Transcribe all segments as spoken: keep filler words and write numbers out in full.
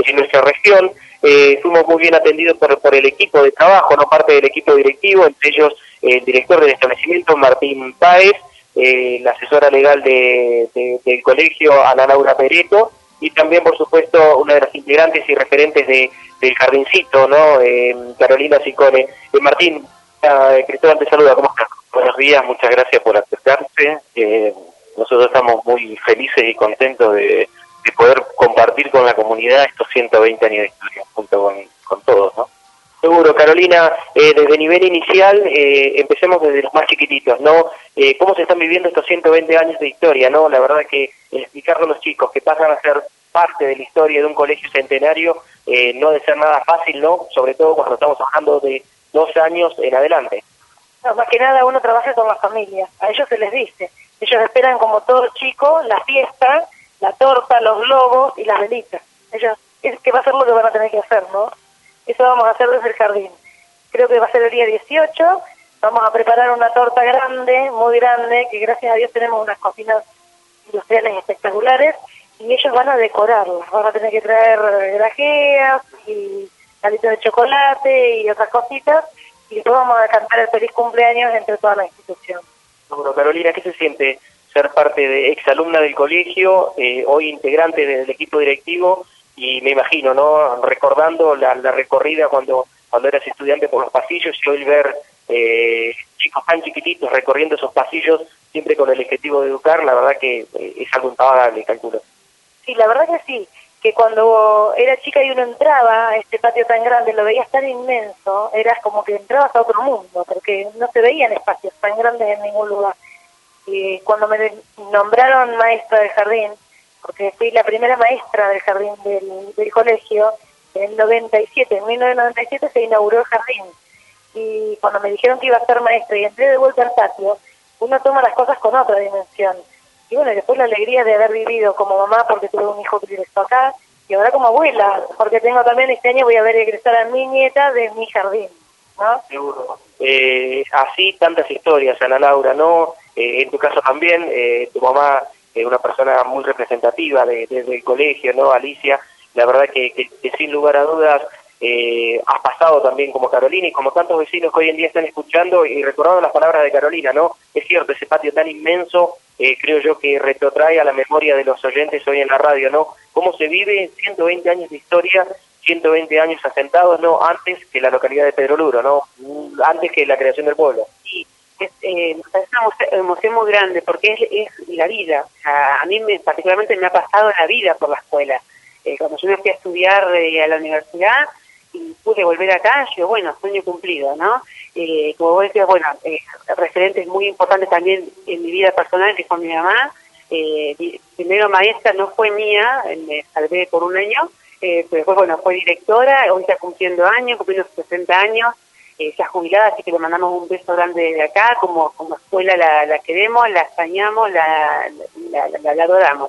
y en nuestra región. Eh, fuimos muy bien atendidos por, por el equipo de trabajo, no parte del equipo directivo, entre ellos eh, el director del establecimiento, Martín Páez, eh, la asesora legal de, de, del colegio, Ana Laura Pereto, y también, por supuesto, una de las integrantes y referentes de, del jardincito, ¿no? Eh, Carolina Sicone. Eh, Martín, eh, Cristóbal te saluda, ¿cómo estás? Buenos días, muchas gracias por acercarse. Eh, nosotros estamos muy felices y contentos de, de poder compartir con la comunidad estos ciento veinte años de historia, junto con, con todos, ¿no? Seguro, Carolina, eh, desde nivel inicial, eh, empecemos desde los más chiquititos, ¿no? Eh, ¿Cómo se están viviendo estos ciento veinte años de historia, no? La verdad que explicarlo a los chicos que pasan a ser parte de la historia de un colegio centenario eh, no debe ser nada fácil, ¿no? Sobre todo cuando estamos hablando de dos años en adelante. No, más que nada uno trabaja con la familia, a ellos se les dice. Ellos esperan, como todo chico, la fiesta, la torta, los globos y las velitas. Ellos, es que va a ser lo que van a tener que hacer, ¿no? Eso vamos a hacer desde el jardín. Creo que va a ser el día dieciocho, vamos a preparar una torta grande, muy grande, que gracias a Dios tenemos unas cocinas industriales espectaculares, y ellos van a decorarlas. Van a tener que traer grajeas y palitos de chocolate y otras cositas, y después vamos a cantar el feliz cumpleaños entre toda la institución. Bueno, Carolina, ¿qué se siente ser parte de exalumna del colegio, eh, hoy integrante del equipo directivo? Y me imagino, ¿no? Recordando la, la recorrida cuando cuando eras estudiante por los pasillos, y hoy ver eh, chicos tan chiquititos recorriendo esos pasillos, siempre con el objetivo de educar, la verdad que eh, es algo impagable, calculo. Sí, la verdad que sí, que cuando era chica y uno entraba a este patio tan grande, lo veías tan inmenso, eras como que entrabas a otro mundo, porque no se veían espacios tan grandes en ningún lugar. Y cuando me nombraron maestra del jardín, porque fui la primera maestra del jardín del, del colegio, en el noventa y siete, en mil novecientos noventa y siete se inauguró el jardín, y cuando me dijeron que iba a ser maestra y entré de vuelta al patio, uno toma las cosas con otra dimensión. Y bueno, después la alegría de haber vivido como mamá, porque tuve un hijo que egresó acá, y ahora como abuela, porque tengo también este año, voy a ver egresar a mi nieta de mi jardín, ¿no? Seguro. Eh, así tantas historias, Ana Laura, ¿no? Eh, en tu caso también, eh, tu mamá es una persona muy representativa de, de, del colegio, ¿no? Alicia, la verdad que, que, que sin lugar a dudas eh, has pasado también como Carolina y como tantos vecinos que hoy en día están escuchando y recordando las palabras de Carolina, ¿no? Es cierto, ese patio tan inmenso, eh, creo yo que retrotrae a la memoria de los oyentes hoy en la radio, ¿no? Cómo se vive ciento veinte años de historia, ciento veinte años asentados, ¿no? Antes que la localidad de Pedro Luro, ¿no? Antes que la creación del pueblo. Sí, es, eh, es una emoción muy grande porque es, es la vida. O sea, a mí me, particularmente me ha pasado la vida por la escuela. Eh, cuando yo me fui a estudiar eh, a la universidad y pude volver acá, yo, bueno, sueño cumplido, ¿no? Eh, como vos decías, bueno, eh, referentes muy importantes también en mi vida personal, que son mi mamá. Eh, primero maestra no fue mía, me salvé por un año, eh, pero después, bueno, fue directora, hoy está cumpliendo años, cumpliendo sesenta años, eh, ya jubilada, así que le mandamos un beso grande desde acá, como, como escuela la, la queremos, la extrañamos, la, la, la, la adoramos.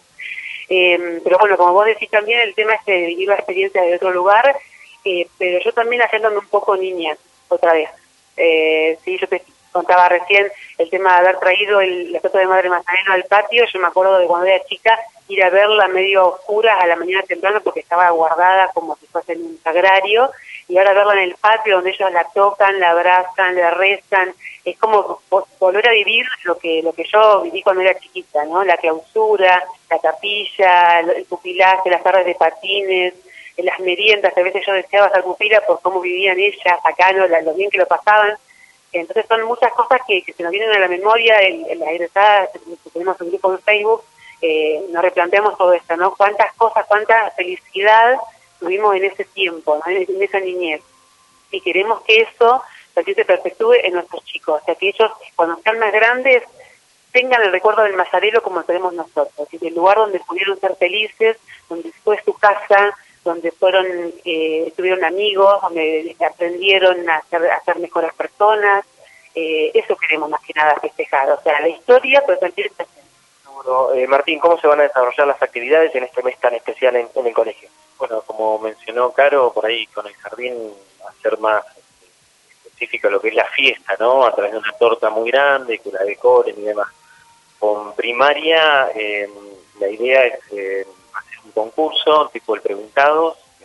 Eh, pero bueno, como vos decís también, el tema es de vivir la experiencia de otro lugar, eh, pero yo también haciéndome un poco niña, otra vez. Eh, sí, yo te contaba recién el tema de haber traído el, la estatua de Madre Magdalena al patio. Yo me acuerdo de cuando era chica ir a verla medio oscura a la mañana temprano porque estaba guardada como si fuese en un sagrario, y ahora verla en el patio donde ellos la tocan, la abrazan, la rezan, es como volver a vivir lo que lo que yo viví cuando era chiquita, ¿no? La clausura, la capilla, el pupilaje, las tardes de patines, las meriendas. A veces yo deseaba ser pupila por cómo vivían ellas acá, ¿no? Lo bien que lo pasaban. Entonces son muchas cosas que, que se nos vienen a la memoria. En, en las egresadas, que tenemos un grupo en Facebook, eh, nos replanteamos todo esto, ¿no? Cuántas cosas, cuánta felicidad tuvimos en ese tiempo, ¿no? en, en esa niñez. Y queremos que eso también se perpetúe en nuestros chicos, o sea, que ellos, cuando sean más grandes, tengan el recuerdo del Mazarelo como tenemos nosotros, y del lugar donde pudieron ser felices, donde fue su casa, donde fueron, eh, tuvieron amigos, donde aprendieron a ser, a ser mejores personas. Eh, eso queremos más que nada festejar, o sea, la historia, pero también el presente. Seguro. Eh, Martín, ¿cómo se van a desarrollar las actividades en este mes tan especial en, en el colegio? Bueno, como mencionó Caro, por ahí con el jardín hacer más específico lo que es la fiesta, ¿no? A través de una torta muy grande, que la decoren y demás. Con primaria, eh, la idea es eh, hacer un concurso tipo el Preguntados,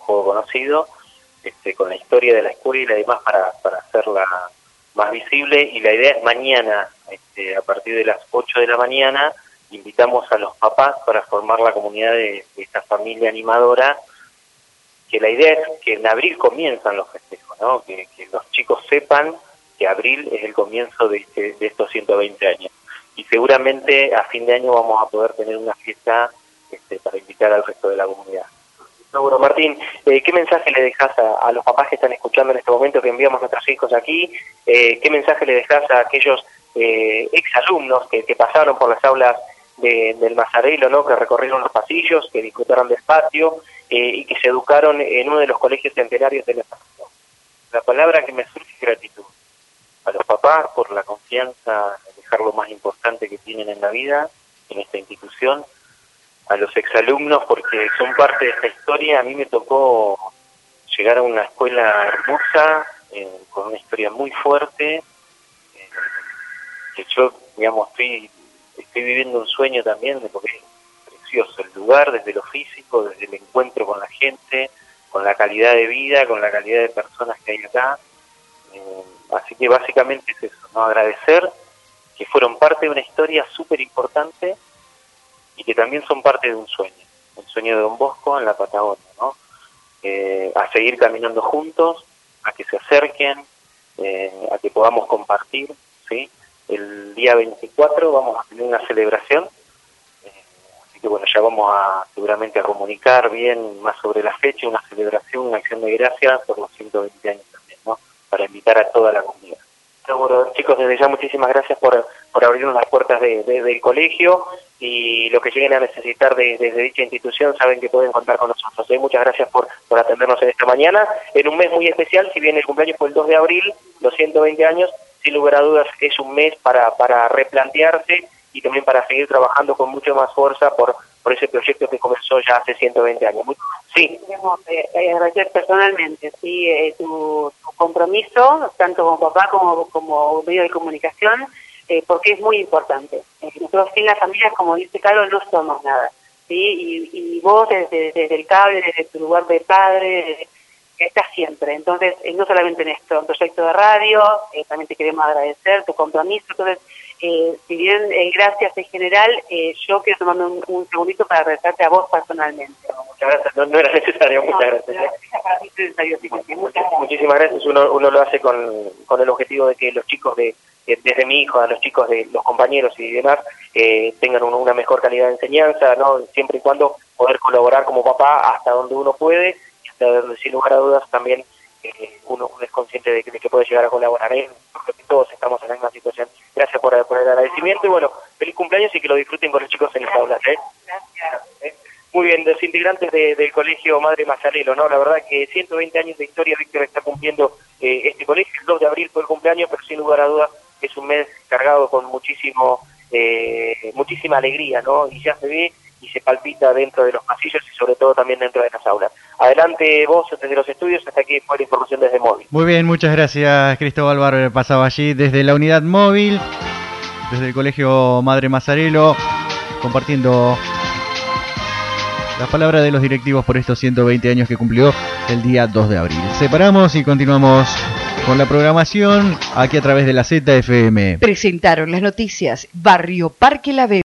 poco conocido, este, con la historia de la escuela y demás para, para hacerla más visible. Y la idea es mañana, este, a partir de las ocho de la mañana, invitamos a los papás para formar la comunidad de, de esta familia animadora, que la idea es que en abril comienzan los festejos, ¿no? Que, que los chicos sepan que abril es el comienzo de, este, de estos ciento veinte años. Y seguramente a fin de año vamos a poder tener una fiesta este, para invitar al resto de la comunidad. Seguro. Martín, eh, ¿qué mensaje le dejas a, a los papás que están escuchando en este momento, que enviamos a nuestros hijos aquí? Eh, ¿Qué mensaje le dejas a aquellos eh, exalumnos que, que pasaron por las aulas de, del Mazzarello, ¿no? Que recorrieron los pasillos, que disfrutaron del patio eh, y que se educaron en uno de los colegios centenarios de la nación? La palabra que me surge es gratitud. A los papás por la confianza en dejar lo más importante que tienen en la vida, en esta institución. A los exalumnos porque son parte de esta historia. A mí me tocó llegar a una escuela hermosa, eh, con una historia muy fuerte, eh, que yo, digamos, estoy, estoy viviendo un sueño también, porque es precioso el lugar, desde lo físico, desde el encuentro con la gente, con la calidad de vida, con la calidad de personas que hay acá. Eh, así que básicamente es eso, ¿no? Agradecer que fueron parte de una historia súper importante y que también son parte de un sueño, un sueño de Don Bosco en la Patagonia, ¿no? Eh, a seguir caminando juntos, a que se acerquen, eh, a que podamos compartir, ¿sí? El día veinticuatro vamos a tener una celebración, eh, así que bueno, ya vamos a seguramente a comunicar bien más sobre la fecha, una celebración, una acción de gracias por los ciento veinte años también, ¿no? Para invitar a toda la comunidad. Seguro. Chicos, desde ya muchísimas gracias por, por abrirnos las puertas de, de, del colegio, y lo que lleguen a necesitar de, desde dicha institución saben que pueden contar con nosotros. ¿eh? Muchas gracias por, por atendernos en esta mañana, en un mes muy especial. Si bien el cumpleaños fue el dos de abril, los ciento veinte años, sin lugar a dudas es un mes para, para replantearse y también para seguir trabajando con mucho más fuerza por, por ese proyecto que comenzó ya hace ciento veinte años. Muy, sí. Queremos eh, agradecer personalmente sí eh, tu, tu compromiso, tanto como papá como como medio de comunicación, eh, porque es muy importante. Eh, nosotros sin las familias, como dice Carlos, no somos nada, ¿sí? Y, y vos desde, desde el cable, desde tu lugar de padre, estás siempre. Entonces, eh, no solamente en esto, en proyecto de radio, eh, también te queremos agradecer tu compromiso. Entonces, eh, si bien eh, gracias en general, eh, yo quiero tomarme un, un segundito para agradecerte a vos personalmente. Muchas gracias, no, no era necesario, muchas no, gracias. No, para mí es necesario, sí, muchas gracias. Muchísimas gracias, uno, uno lo hace con, con el objetivo de que los chicos de, desde mi hijo a los chicos de los compañeros y demás, eh, tengan una, una mejor calidad de enseñanza, ¿no? Siempre y cuando poder colaborar como papá hasta donde uno puede, y hasta donde, sin lugar a dudas, también eh, uno es consciente de que, de que puede llegar a colaborar. ¿eh? Porque todos estamos en la misma situación. Gracias por, por el agradecimiento y bueno, feliz cumpleaños y que lo disfruten con los chicos en las aulas. ¿eh? Gracias. ¿Eh? Muy bien, los integrantes de, del Colegio Madre Mazzarello, ¿no? La verdad que ciento veinte años de historia, Víctor, está cumpliendo eh, este colegio. El dos de abril fue el cumpleaños, pero sin lugar a dudas es un mes cargado con muchísimo eh, muchísima alegría, ¿no? Y ya se ve y se palpita dentro de los pasillos y sobre todo también dentro de las aulas. Adelante vos desde los estudios, hasta aquí fue la información desde Móvil. Muy bien, muchas gracias. Cristóbal Barber pasaba allí desde la unidad móvil, desde el Colegio Madre Mazzarello, compartiendo las palabras de los directivos por estos ciento veinte años que cumplió el día dos de abril. Separamos y continuamos con la programación aquí a través de la Z F M. Presentaron las noticias Barrio Parque La Vega.